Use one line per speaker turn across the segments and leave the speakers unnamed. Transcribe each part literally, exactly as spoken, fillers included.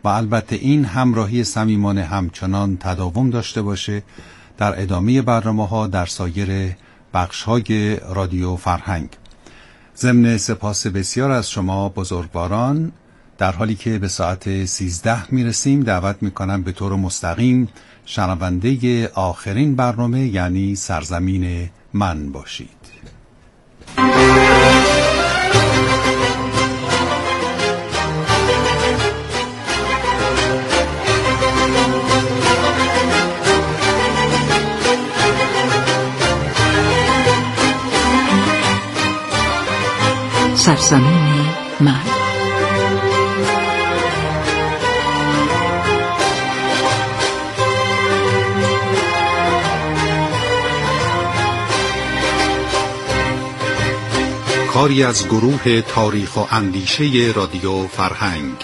و البته این همراهی صمیمانه همچنان تداوم داشته باشه در ادامه برنامه‌ها در سایر بخش‌های رادیو فرهنگ. ضمن سپاس بسیار از شما بزرگواران، در حالی که به ساعت سیزده میرسیم دعوت میکنم به طور مستقیم شنونده آخرین برنامه یعنی سرزمین من باشید.
سرزمین من.
کاری از گروه تاریخ و اندیشه رادیو فرهنگ.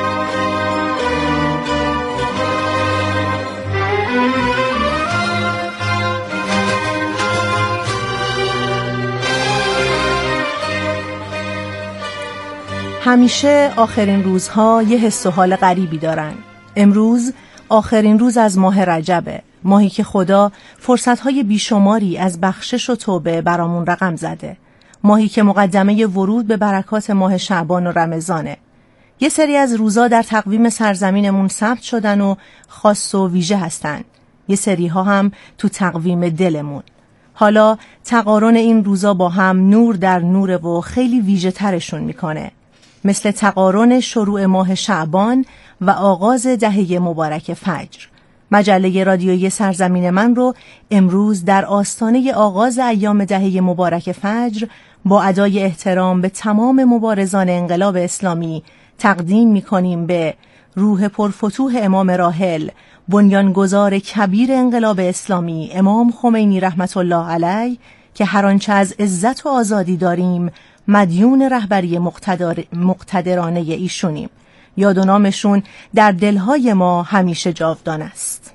همیشه آخرین روزها یه حس و حال غریبی دارن. امروز آخرین روز از ماه رجبه، ماهی که خدا فرصتهای بیشماری از بخشش و توبه برامون رقم زده، ماهی که مقدمه ورود به برکات ماه شعبان و رمضانه. یه سری از روزا در تقویم سرزمینمون ثبت شدن و خاص و ویژه هستن، یه سری ها هم تو تقویم دلمون. حالا تقارن این روزا با هم نور در نوره و خیلی ویژه ترشون میکنه، مثل تقارن شروع ماه شعبان و آغاز دهه مبارک فجر. مجله رادیویی سرزمین من رو امروز در آستانه آغاز ایام دهه مبارک فجر با ادای احترام به تمام مبارزان انقلاب اسلامی تقدیم می‌کنیم به روح پرفتوح امام راحل، بنیانگذار کبیر انقلاب اسلامی امام خمینی رحمت الله علیه، که هر آنچه از عزت و آزادی داریم مدیون رهبری مقتدر مقتدرانه ایشونیم. یاد و نامشون در دلهای ما همیشه جاودان است.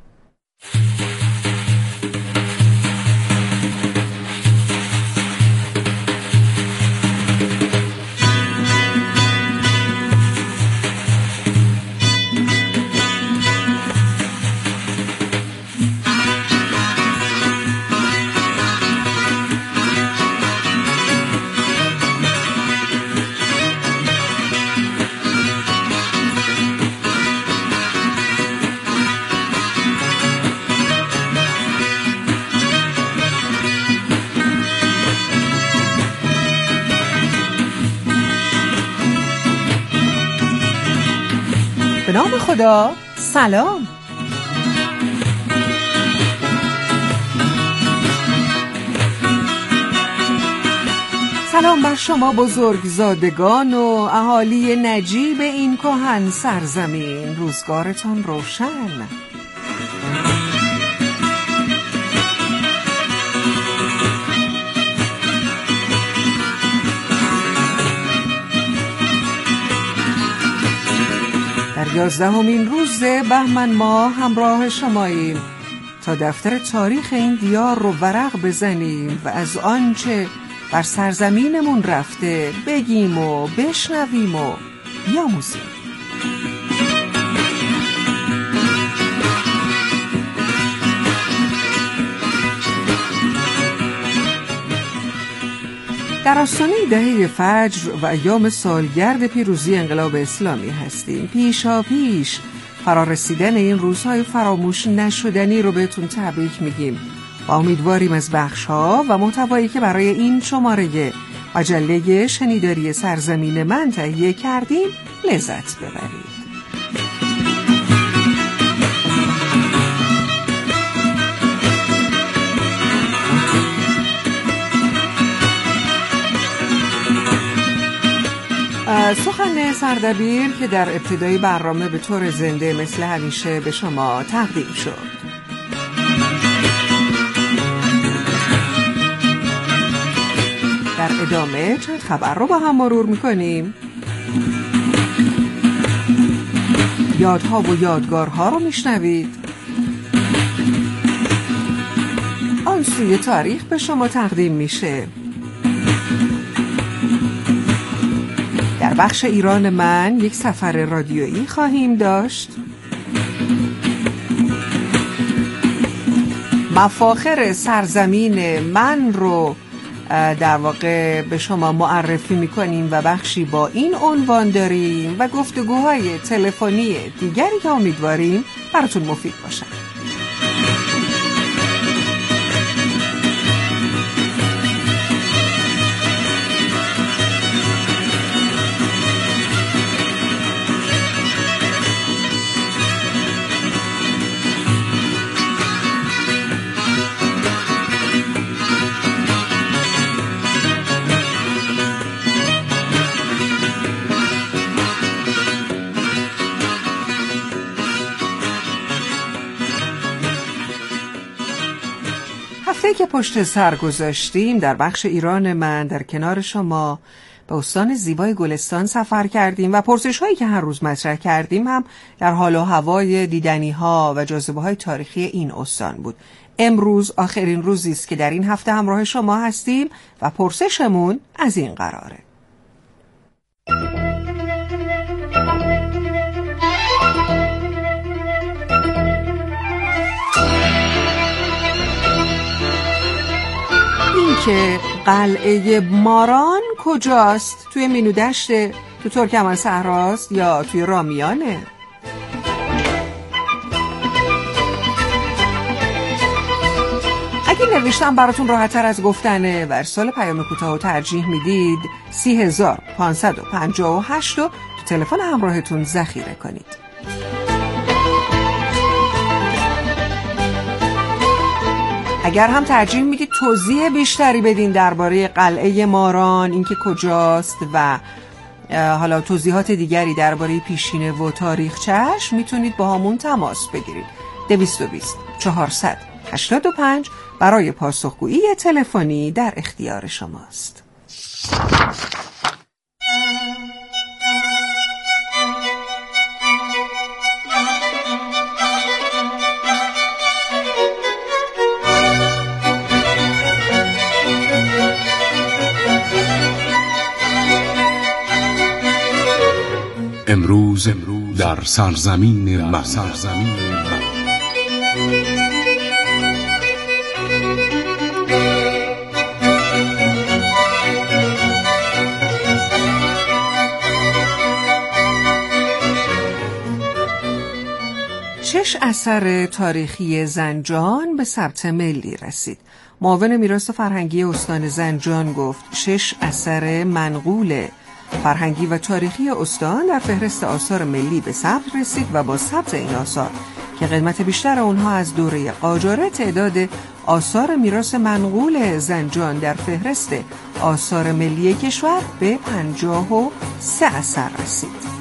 به نام خدا. سلام. سلام بر شما بزرگزادگان و اهالی نجیب این کهن سرزمین. روزگارتان روشن. در یازدهمین روز بهمن ماه همراه شماییم تا دفتر تاریخ این دیار رو ورق بزنیم و از آنچه بر سرزمینمون رفته بگیم و بشنویم و بیاموزیم. در آستانه دهه فجر و ایام سالگرد پیروزی انقلاب اسلامی هستیم. پیشا پیش فرارسیدن این روزهای فراموش نشدنی رو بهتون تبریک میگیم و امیدواریم از بخش‌ها و محتوایی که برای این شماره مجله شنیداری سرزمین من تهیه کردیم لذت ببرید. سخن سردبیر که در ابتدای برنامه به طور زنده مثل همیشه به شما تقدیم شد. در ادامه چند خبر رو با هم مرور میکنیم. یادها و یادگارها رو میشنوید. آن سوی تاریخ به شما تقدیم میشه. در بخش ایران من یک سفر رادیویی خواهیم داشت. مفاخر سرزمین من رو در واقع به شما معرفی میکنیم و بخشی با این عنوان داریم و گفتگوهای تلفنی دیگری که امیدواریم براتون مفید باشن. هفته که پشت سر گذاشتیم در بخش ایران من در کنار شما به استان زیبای گلستان سفر کردیم و پرسش هایی که هر روز مطرح کردیم هم در حال و هوای دیدنی ها و جاذبه های تاریخی این استان بود. امروز آخرین روزی است که در این هفته همراه شما هستیم و پرسشمون از این قراره: که قلعه ماران کجاست؟ توی مینودشت، تو ترکمن صحراست یا توی رامیانه؟ اگه نوشتم براتون راحت‌تر از گفتنه و ارسال پیام کوتاه و ترجیح میدید سی هزار پانصد و پنجاه و هشت رو تو تلفن همراهتون ذخیره کنید. اگر هم ترجیح میدید توضیح بیشتری بدین درباره قلعه ماران، اینکه کجاست و حالا توضیحات دیگری درباره پیشینه و تاریخچه‌اش، میتونید با همون تماس بگیرید. دویست و بیست چهارصد هشتاد و پنج برای پاسخگویی تلفنی در اختیار شماست.
امروز در سرزمین من. سرزمین من.
شش اثر تاریخی زنجان به ثبت ملی رسید. معاون میراث فرهنگی استان زنجان گفت شش اثر منقول فرهنگی و تاریخی استان در فهرست آثار ملی به ثبت رسید و با ثبت این آثار که قدمت بیشتر اونها از دوره قاجاره، تعداد آثار میراث منقول زنجان در فهرست آثار ملی کشور به پنجاه و سه اثر رسید.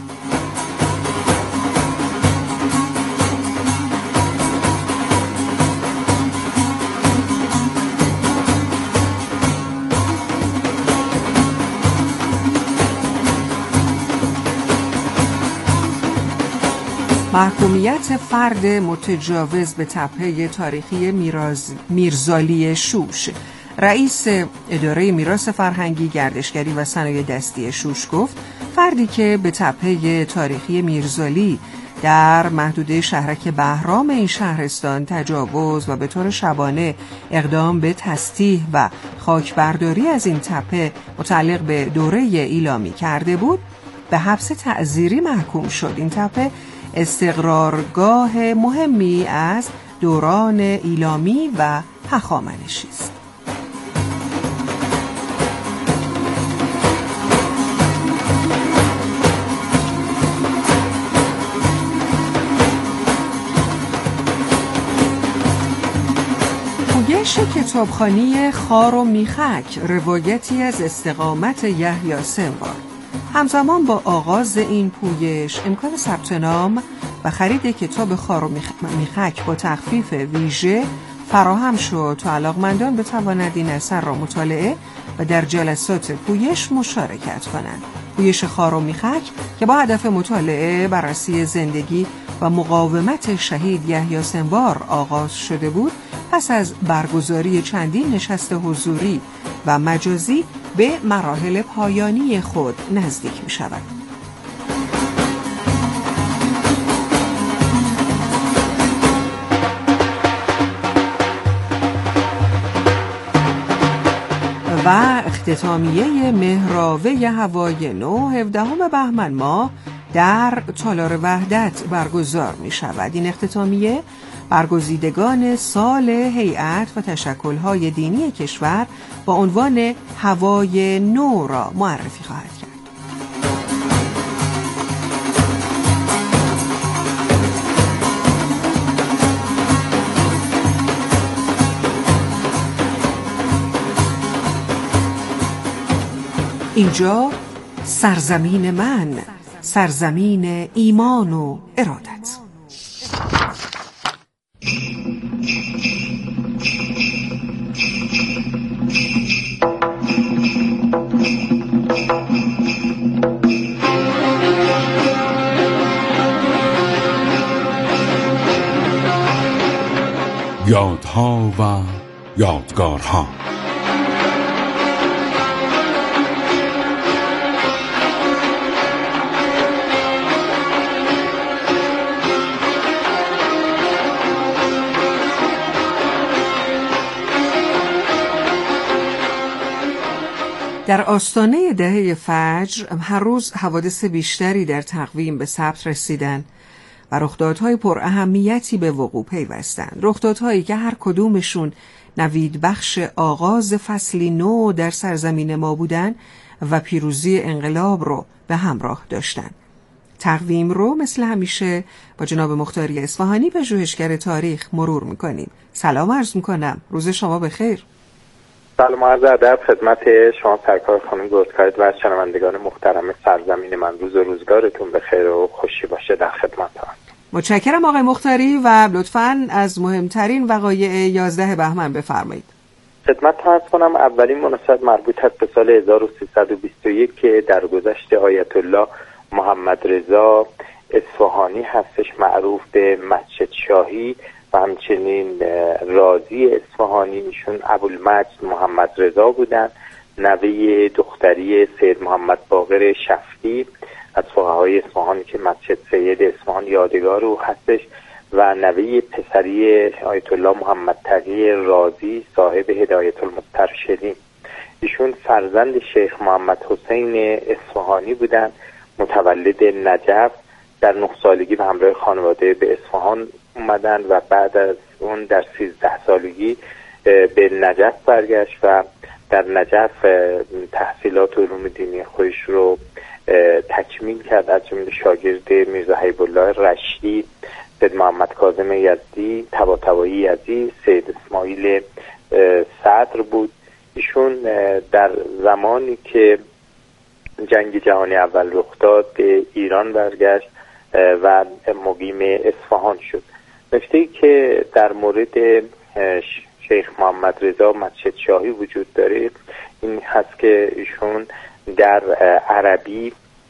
محکومیت فرد متجاوز به تپه تاریخی میراز میرزالی شوش. رئیس اداره میراث فرهنگی، گردشگری و صنایع دستی شوش گفت فردی که به تپه تاریخی میرزالی در محدوده شهرک بهرام این شهرستان تجاوز و به طور شبانه اقدام به تسطیح و خاکبرداری از این تپه متعلق به دوره ایلامی کرده بود، به حبس تعزیری محکوم شد. این تپه استقرارگاه مهمی از دوران ایلامی و هخامنشی است. پویش کتابخوانی خار و میخک، روایتی از استقامت یحیی سنوار. همزمان با آغاز این پویش امکان ثبت نام و خرید کتاب خار و میخک با تخفیف ویژه فراهم شد تا علاقمندان بتوانند این اثر را مطالعه و در جلسات پویش مشارکت کنند. پویش خار و میخک که با هدف مطالعه بررسی زندگی و مقاومت شهید یحیی سنوار آغاز شده بود، پس از برگزاری چندین نشست حضوری و مجازی به مراحل پایانی خود نزدیک می شود. و اختتامیه مهراوه هوای نو هفدهم بهمن ماه در تالار وحدت برگزار می شود. این اختتامیه برگزیدگان سال هیئت و تشکل‌های دینی کشور با عنوان هوای نو را معرفی خواهد کرد. اینجا سرزمین من، سرزمین ایمان و ارادت.
یادها و یادگارها.
در آستانه دهه فجر هر روز حوادث بیشتری در تقویم به ثبت رسیدن و رخدادهای پر اهمیتی به وقوع پیوستند. رخدادهایی که هر کدومشون نوید بخش آغاز فصلی نو در سرزمین ما بودن و پیروزی انقلاب رو به همراه داشتن. تقویم رو مثل همیشه با جناب مختاری اصفهانی پژوهشگر تاریخ مرور میکنیم. سلام عرض میکنم، روز شما بخیر.
سلام عرض ادب خدمت شما سرکار خانم گردکاری و شنوندگان محترم سرزمین من. روز و روزگارتون بخیر و خوشی باشه. در خدمتتون.
متشکرم آقای مختاری و لطفاً از مهمترین وقایع یازده بهمن بفرمایید.
خدمتتون عرض کنم اولین مناسبت مربوط است به سال هزار و سیصد و بیست و یک که درگذشت آیت الله محمد رضا اصفهانی هستش، معروف به مسجد شاهی، و همچنین رازی اصفهانی. ایشون ابوالمجد محمد رضا بودن، نوه دختری سید محمد باقر شفتی از فقهای اصفهانی که مسجد سید اصفهان یادگار او هستش، و نوه پسری آیت الله محمد تقی رازی صاحب هدایت المسترشدین. ایشون فرزند شیخ محمد حسین اصفهانی بودن، متولد نجف. در نه سالگی به همراه خانواده به اصفهان اومدن و بعد از اون در سیزده سالگی به نجف برگشت و در نجف تحصیلات علوم دینی خودش رو تکمیل کرد، از جمله شاگرد میرزا حبیب الله رشدی، سید محمد کاظم یزدی، طباطبایی یزدی، سید اسماعیل صدر بود. ایشون در زمانی که جنگ جهانی اول رخ داد به ایران برگشت و مقیم اصفهان شد. نکته‌ای که در مورد شیخ محمد رضا مسجد شاهی وجود داره این هست که ایشون در عربی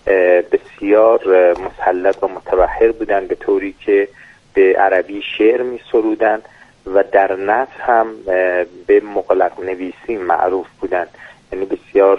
بسیار مسلط و متبحر بودن، به طوری که به عربی شعر می سرودن و در نثر هم به مغلق نویسی معروف بودن، یعنی بسیار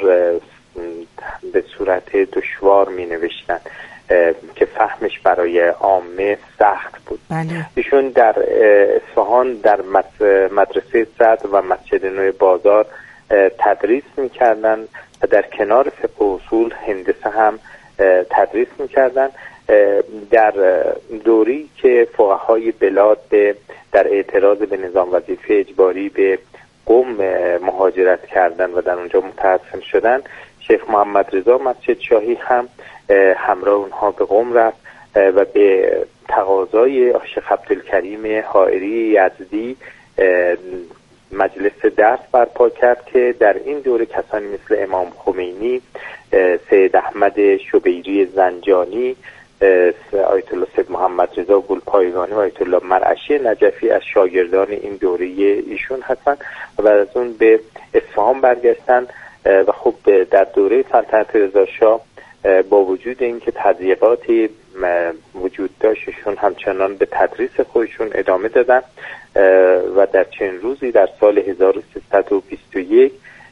به صورت دشوار می نوشتن که فهمش برای عامه سخت بود.
بله.
ایشون در اصفهان در مدرسه صدر و مسجد نو بازار تدریس می‌کردن و در کنار فقه و اصول هندسه هم تدریس می‌کردن. در دوری که فقهای بلاد به در اعتراض به نظام وظیفه اجباری به قم مهاجرت کردن و در اونجا متحصل شدن، شیخ محمد رضا مسجد شاهی هم همراه اونها به قم رفت و به تقاضای شیخ عبدالکریم حائری یزدی مجلس درس برپا کرد که در این دوره کسانی مثل امام خمینی، سید احمد شبیری زنجانی، آیت الله سید محمد رضا گلپایگانی و آیت الله مرعشی نجفی از شاگردان این دوره ایشون هستند و بعد از اون به اصفهان برگشتن. و خب در دوره سلطنت رضا شاه با وجود اینکه تضییقاتی وجود داشتشون همچنان به تدریس خودشون ادامه دادن و در چند روزی در سال هزار و سیصد و بیست و یک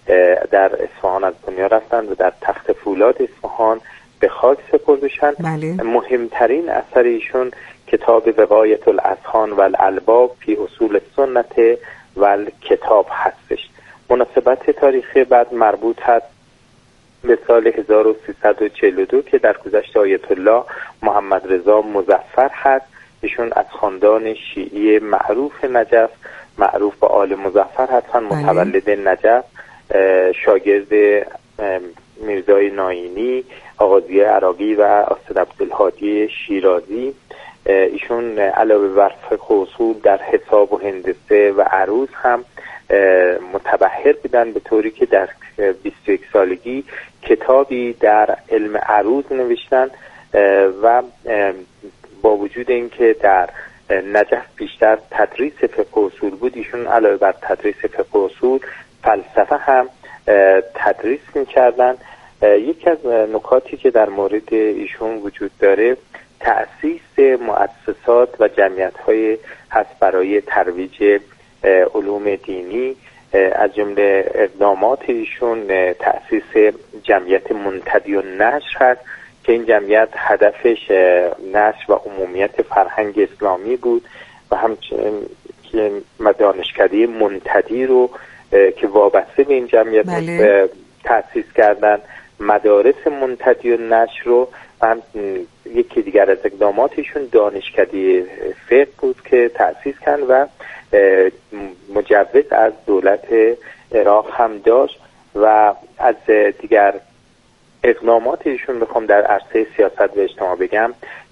در اصفهان از دنیا رفتن و در تخت فولاد اصفهان به خاک سپردشن.
بله.
مهمترین اثر ایشون کتاب وقایت الاذهان و الالباب فی اصول سنت و کتاب هستش. مناسبت تاریخی بعد مربوط هست به سال هزار و سیصد و چهل و دو که در گذشت آیت الله محمد رضا مظفر هست. ایشون از خاندان شیعی معروف نجف، معروف به آل مظفر هستن، متولد نجف، شاگرد میرزای ناینی، آغازی عراقی و استاد عبدالهادی شیرازی. ایشون علاوه بر فقه و اصول در حساب و هندسه و عروض هم متبحر بودن، به طوری که در بیست و یک سالگی کتابی در علم عروض نوشتن و با وجود اینکه در نجف بیشتر تدریس فقه و اصول بود، ایشون علاوه بر تدریس فقه و اصول فلسفه هم تدریس می‌کردن. یکی از نکاتی که در مورد ایشون وجود داره تأسیس مؤسسات و جمعیت‌های هست برای ترویج علوم دینی. از جمله اقدامات ایشون تأسیس جمعیت منتدی النشر هست که این جمعیت هدفش نشر و عمومیت فرهنگ اسلامی بود و همچنین که دانشکده منتدی رو که وابسته به این جمعیت
بله.
تأسیس کردن. مدارس منتدی النشر رو هم یکی دیگر از اقداماتشون دانشکده فقه بود که تأسیس کردن و مجوز از دولت عراق هم داشت. و از دیگر اقدامات ایشون بخوام در عرصه سیاست و اجتماع بگم،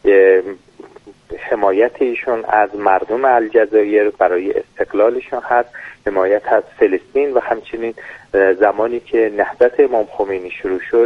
حمایت ایشون از مردم الجزایر برای استقلالشون هست، حمایت از فلسطین و همچنین زمانی که نهضت امام خمینی شروع شد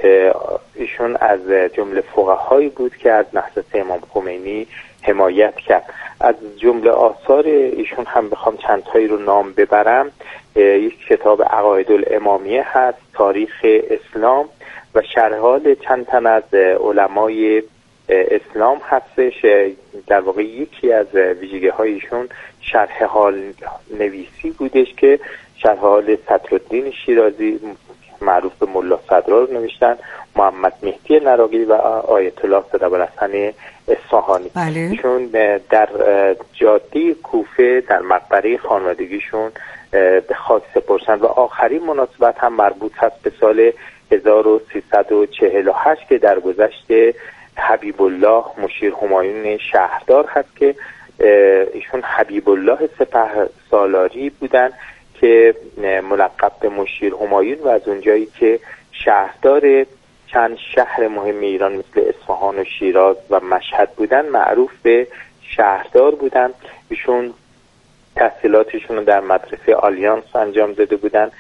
ایشون از جمله فقهایی بود که از نهضت امام خمینی حمایت کرد. از جمله آثار ایشون هم بخوام چند تایی رو نام ببرم، یک کتاب عقاید الامامیه هست، تاریخ اسلام و شرح حال چند تن از علمای اسلام هستش. در واقع یکی از ویژگی هایشون شرح حال نویسی بودش که شرح حال صدرالدین شیرازی معروف به ملا صدرا رو نوشتن، محمد مهدی نراقی و آیت الله سید ابوالحسن اصفهانی.
بله.
چون در جاده کوفه در مقبره خانوادگیشون به خاک سپردن. و آخرین مناسبت هم مربوط هست به سال هزار و سیصد و چهل و هشت که در گذشت حبیب الله مشیر همایون شهردار هست که ایشون حبیب الله سپه سالاری بودن که ملقب به مشیر همایون و از اونجایی که شهردار چند شهر مهم ایران مثل اصفهان و شیراز و مشهد بودن معروف به شهردار بودن. ایشون تحصیلاتشون رو در مدرسه آلیانس انجام داده بودن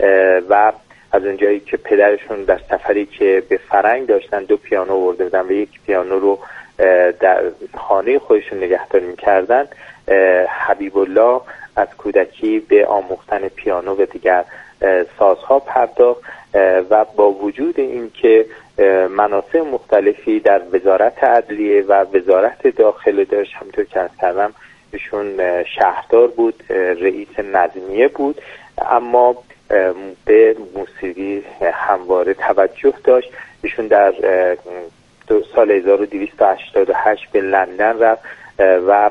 و از اونجایی که پدرشون در سفری که به فرنگ داشتن دو پیانو آورده بودن و یک پیانو رو در خانه خودشون نگهداری می‌کردن، حبیب الله از کودکی به آموختن پیانو و دیگر سازها پرداخت و با وجود اینکه مناصب مختلفی در وزارت عدلیه و وزارت داخله داشت، همونطور که عرض کردم ایشون شهردار بود، رئیس نظمیه بود، اما به موسیقی همواره توجه داشت. ایشون در سال هزار و دویست و هشتاد و هشت به لندن رفت و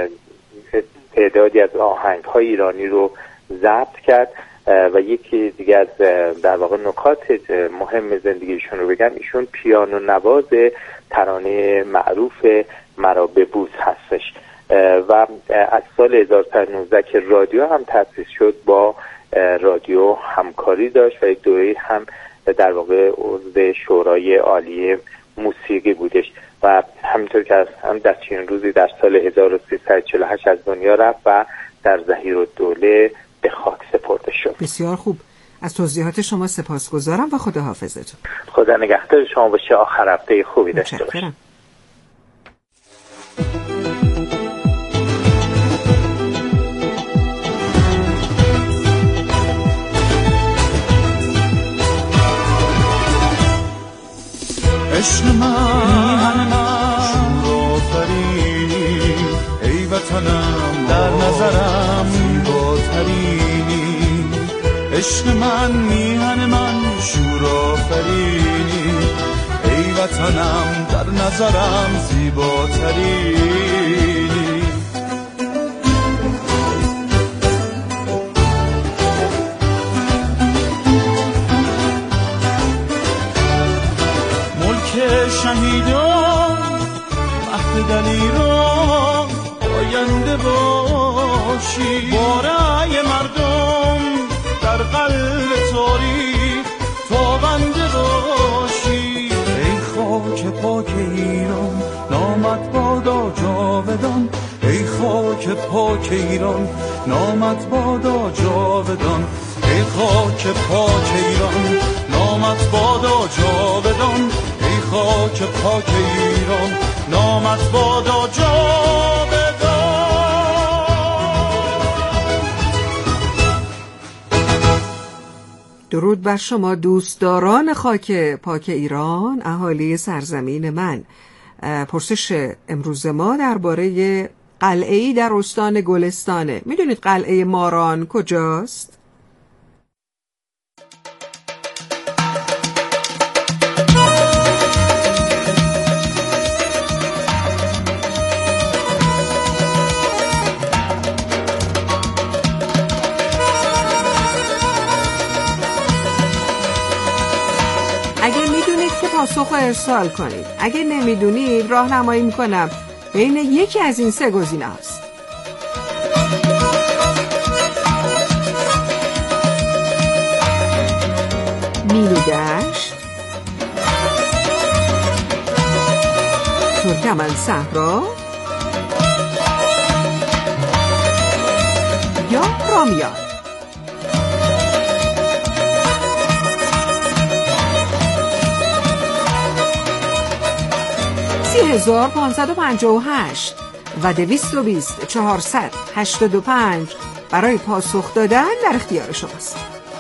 تعدادی از آهنگ‌های ایرانی رو ضبط کرد و یکی دیگه از در واقع نکات مهم زندگیشون رو بگم، ایشون پیانو نواز ترانه معروف مرا ببوس هستش و از سال هزار و سیصد و نوزده که رادیو هم تأسیس شد با رادیو همکاری داشت و یک دوره هم در واقع عضو شورای عالی موسیقی بودش و همینطور که هم در چند روزی در سال هزار و سیصد و چهل و هشت از دنیا رفت و در ظهیرالدوله به خاک سپرده شد.
بسیار خوب، از توضیحات شما سپاسگزارم و خدا حافظتون.
خدا نگهدار شما باشه، آخر هفته خوبی داشته باشید.
عشق من شور آفرینی، ای وطنم در نظرم زیباترینی. عشق من میهن من شور آفرینی، ای وطنم در نظرم زیباترینی. شهیدان مهد دلیران آینده باشی، باره مردم در قلب تاریخ تابنده باشی. ای خاک پاک ایران نامت بادا جاودان، ای خاک پاک ایران نامت بادا جاودان، ای خاک پاک ایران نامت بادا جاودان، خاک پاک ایران نامت بادا جاودان.
درود بر شما دوستداران خاک پاک ایران، اهالی سرزمین من. پرسش امروز ما درباره قلعه‌ای در استان گلستانه. میدونید قلعه ماران کجاست؟ پاسخ ارسال کنید. اگه نمیدونید راهنمایی میکنم بین یکی از این سه گزینه است. میلودشت، ترکمن صحرا یا رامیان. هزار و پانصد و پنجاه و هشت و دویست و بیست چهارصد هشتاد و پنج برای پاسخ دادن در اختیار شماست.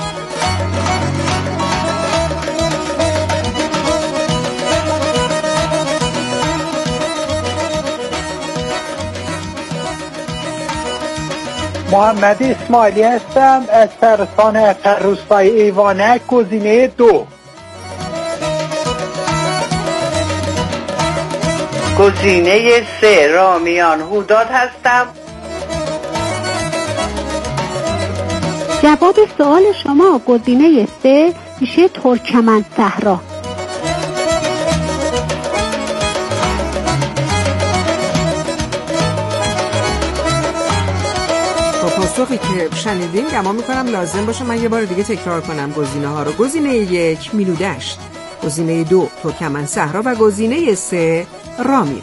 محمد اسماعیلی هستم از سرسان روستای ایوانک، گزینه دو.
گزینه سه رامیان هوداد هستم.
جواب سوال شما گزینه سه میشه ترکمن صحرا.
با پاسخی که شنیدیم گمان میکنم لازم باشه من یه بار دیگه تکرار کنم گزینه ها رو. گزینه یک میلودشت، گزینه دو ترکمن صحرا و گزینه سه رامیان.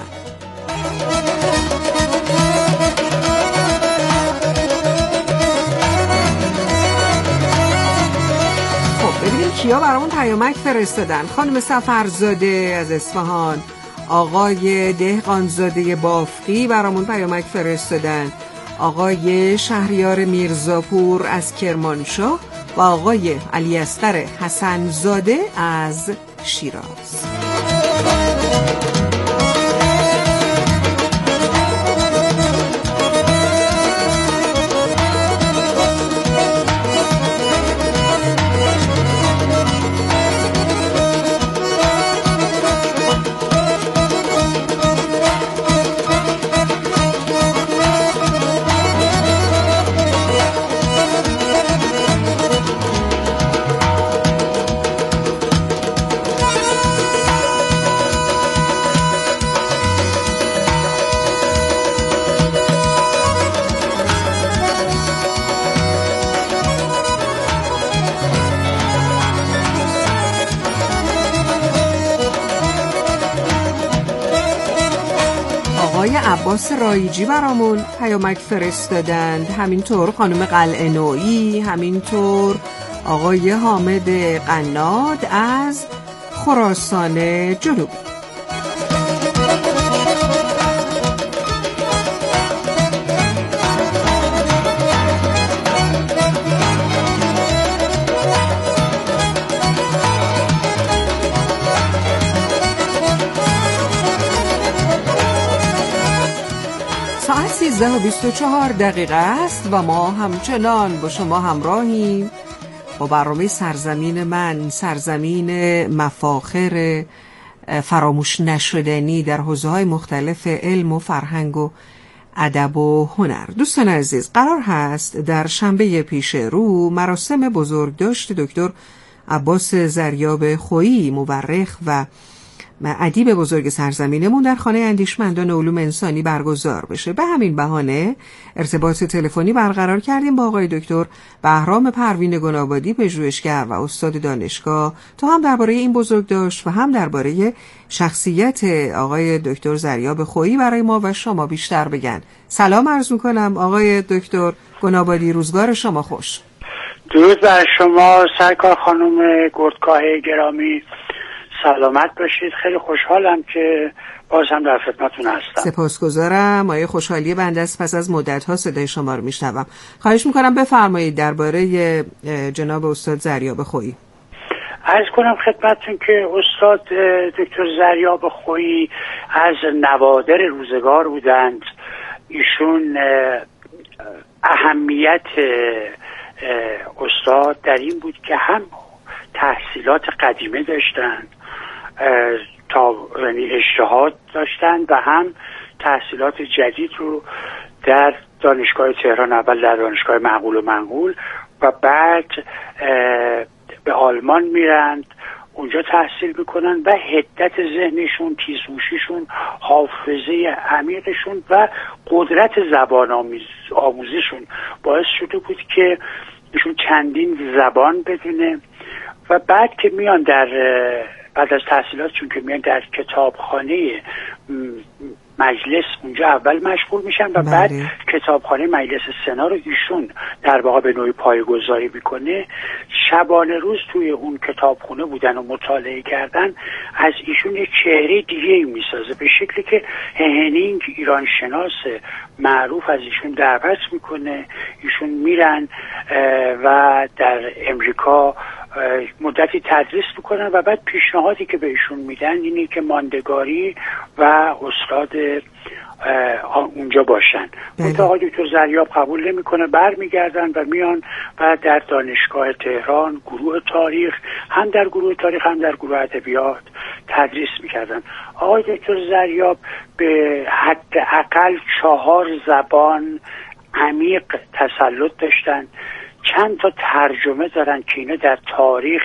خب ببینیم کیا برامون پیامک فرستادن. خانم سفرزاده از اصفهان، آقای دهقانزاده بافقی برامون پیامک فرستادن، آقای شهریار میرزاپور از کرمانشاه و آقای علی اصغر حسنزاده از شیراز. عباس رایجی برامون پیامک فرستادند، همینطور خانم قلعه نویی، همینطور آقای حامد قناد از خراسان جنوبی. سیزده و بیست و چهار دقیقه است و ما همچنان با شما همراهیم با برنامه سرزمین من، سرزمین مفاخر فراموش نشدنی در حوزه‌های مختلف علم و فرهنگ و ادب و هنر. دوستان عزیز، قرار هست در شنبه پیش رو مراسم بزرگداشت دکتر عباس ضریاب خویی، مورخ و ادیب بزرگ سرزمینمون، در خانه اندیشمندان علوم انسانی برگزار بشه. به همین بهانه ارتباط تلفنی برقرار کردیم با آقای دکتر بهرام پروین گنابادی، پژوهشگر و استاد دانشگاه، تا هم درباره این بزرگداشت و هم درباره شخصیت آقای دکتر ضریاب خویی برای ما و شما بیشتر بگن. سلام عرض می‌کنم آقای دکتر گنابادی، روزگار شما خوش.
درود بر شما سرکار خانم گردکاه گرامی، سلامت باشید. خیلی خوشحالم که باز هم در خدمتتون هستم.
سپاسگزارم. مایه خوشحالی بنده است پس از مدت‌ها صدای شما رو میشنوم. خواهش میکنم بفرمایید درباره جناب استاد ضریاب خویی.
عرض کنم خدمتتون که استاد دکتر ضریاب خویی از نوادر روزگار بودند. ایشون اهمیت استاد در این بود که هم تحصیلات قدیمه داشتند، تا یعنی اجتهاد داشتند، و هم تحصیلات جدید رو در دانشگاه تهران، اول در دانشگاه معقول و منقول و بعد به آلمان میرند، اونجا تحصیل میکنن و حدت ذهنشون، تیزهوشیشون، حافظه عمیقشون و قدرت زبان آموزشون باعث شده بود که ایشون چندین زبان بدونه. و بعد که میان در بعد از تحصیلاتشون که میان در کتابخانه مجلس اونجا اول مشغول میشن و بله. بعد کتابخانه مجلس سنا رو ایشون در واقع به نوعی پایه‌گذاری میکنه. شبانه روز توی اون کتابخونه بودن و مطالعه کردن، از ایشون یک چهره دیگه‌ای میسازه، به شکلی که هنینگ ایران شناس معروف از ایشون دعوت میکنه. ایشون میرن و در امریکا مدتی تدریس میکنن و بعد پیشنهادی که به ایشون میدن اینه که ماندگاری و استاد اونجا باشن. منتها دکتر ضریاب قبول نمیکنه، برمیگردن و میان و در دانشگاه تهران گروه تاریخ، هم در گروه تاریخ هم در گروه ادبیات تدریس میکردن. آقای دکتر ضریاب به حداقل چهار زبان عمیق تسلط داشتن. چند تا ترجمه دارن که اینا در تاریخ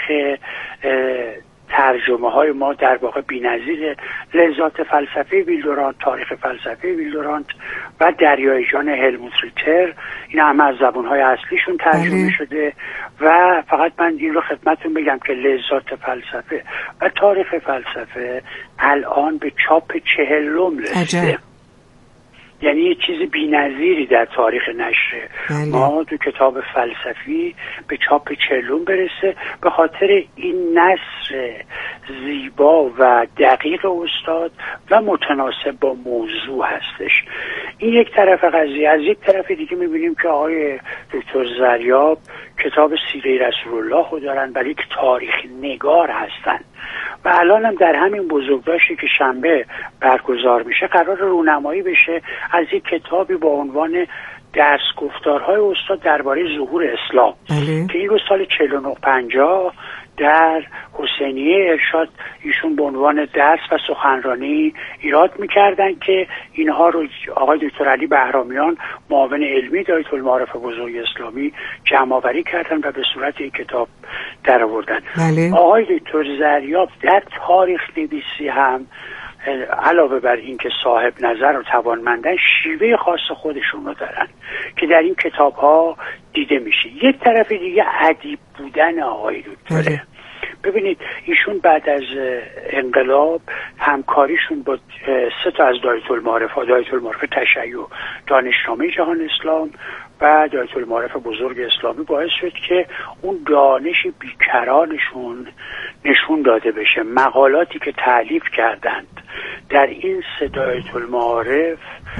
ترجمه های ما در واقع بی‌نظیره. لذات فلسفه ویلدورانت، تاریخ فلسفه ویلدورانت و دریای جان هلموت ریتر، اینا همه از زبانهای اصلیشون ترجمه بله. شده. و فقط من این رو خدمتتون بگم که لذات فلسفه و تاریخ فلسفه الان به چاپ چهلم رسیده. یعنی یه چیز بی‌نظیری در تاریخ نشره. بله. ما تو کتاب فلسفی به چاپ چهلم برسه به خاطر این نثر زیبا و دقیق استاد و متناسب با موضوع هستش. این یک طرف قضیه. از یک طرف دیگه میبینیم که آقای دکتر ضریاب کتاب سیره رسول الله رو دارن، ولی که تاریخ نگار هستن و الان هم در همین بزرگداشتی که شنبه برگزار میشه قرار رونمایی بشه از یک کتابی با عنوان درس گفتارهای استاد درباره ظهور اسلام بله. که این رو سال چهل و نه پنجاه در حسینیه ارشاد ایشون به عنوان درس و سخنرانی ایراد میکردن که اینها رو آقای دکتر علی بهرامیان معاون علمی دایره المعارف بزرگ اسلامی جمع آوری کردن و به صورت یک کتاب در آوردن. بله. آقای دکتر ضریاب در تاریخ نویسی هم علاوه بر این که صاحب نظر و توانمندن، شیوه خاص خودشون رو دارن که در این کتاب ها دیده میشه. یک طرف دیگه ادیب بودن آقای دکتره. ببینید ایشون بعد از انقلاب همکاریشون با سه تا از دایره المعارف ها، دایره المعارف تشیع، دانشنامه جهان اسلام و دایره المعارف بزرگ اسلامی باعث شد که اون دانش بیکرانشون نشون داده بشه. مقالاتی که تألیف کردند در این سه دایره المعارف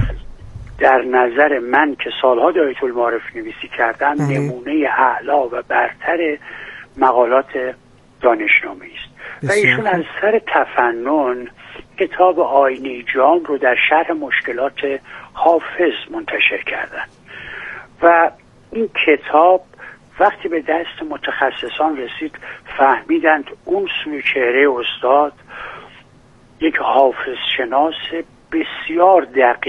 در نظر من که سالها دایره المعارف نویسی کردم نمونه اعلا و برتر مقالات دانشنامه است. و ایشون از سر تفنن کتاب آینه جام رو در شرح مشکلات حافظ منتشر کردن و این کتاب وقتی به دست متخصصان رسید فهمیدند اون سوی چهره استاد یک حافظ شناس بسیار دقیق